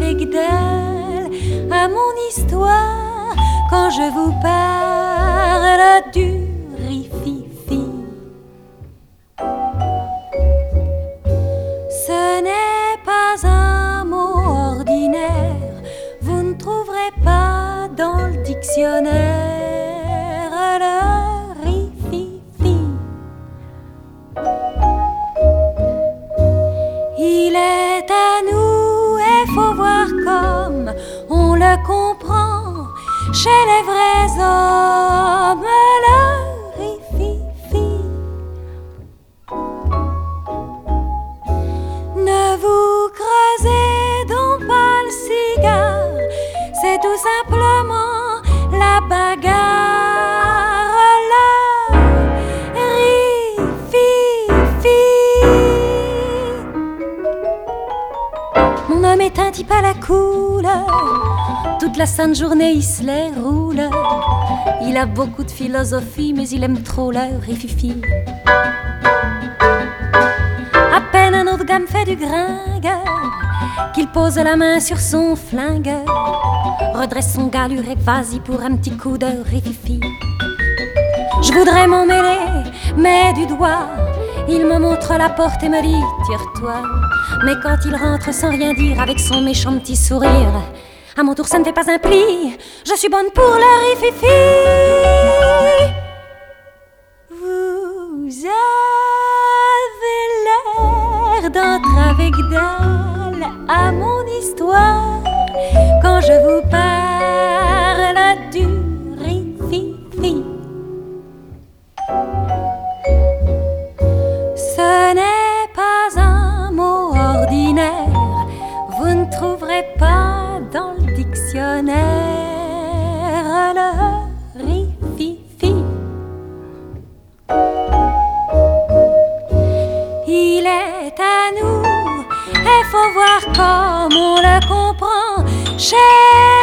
d'elle à mon histoire quand je vous parle du rififi. Ce n'est pas un mot ordinaire, vous ne trouverez pas dans le dictionnaire le rififi. Il est à nous et faut voir comme on le comprend chez les vrais hommes, le rififi. Ne vous creusez donc pas le cigare, c'est tout simplement la bagarre, le rififi. Mon homme est un type à la couleur, toute la sainte journée il se les roule. Il a beaucoup de philosophie mais il aime trop le rififi. À peine un autre gars me fait du gringue qu'il pose la main sur son flingue, redresse son galure et vas-y pour un petit coup de rififi. Je voudrais m'en mêler mais du doigt il me montre la porte et me dit tire-toi. Mais quand il rentre sans rien dire avec son méchant petit sourire, à mon tour ça ne fait pas un pli, je suis bonne pour le rififi. Vous avez l'air d'entrer avec dalle à mon histoire quand je vous parle du rififi. Ce n'est pas un mot ordinaire, vous ne trouverez pas dans le dictionnaire le rififi. Il est à nous et faut voir comme on le comprend chez